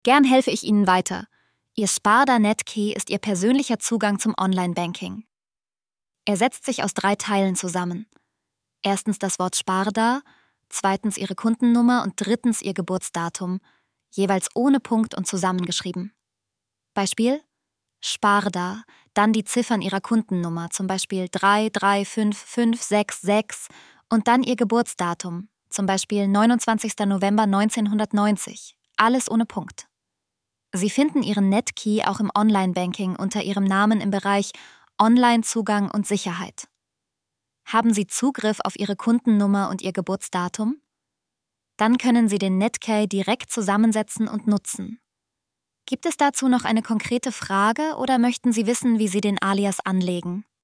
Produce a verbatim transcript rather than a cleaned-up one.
Gern helfe ich Ihnen weiter. Ihr Sparda Netkey ist Ihr persönlicher Zugang zum Online-Banking. Er setzt sich aus drei Teilen zusammen. Erstens das Wort Sparda, zweitens Ihre Kundennummer und drittens Ihr Geburtsdatum, jeweils ohne Punkt und zusammengeschrieben. Beispiel: Sparda, dann die Ziffern Ihrer Kundennummer, zum Beispiel drei drei fünf fünf sechs sechs und dann Ihr Geburtsdatum, zum Beispiel neunundzwanzigster November neunzehnhundertneunzig, alles ohne Punkt. Sie finden Ihren Netkey auch im Online-Banking unter Ihrem Namen im Bereich Online-Zugang und Sicherheit. Haben Sie Zugriff auf Ihre Kundennummer und Ihr Geburtsdatum? Dann können Sie den Netkey direkt zusammensetzen und nutzen. Gibt es dazu noch eine konkrete Frage oder möchten Sie wissen, wie Sie den Alias anlegen?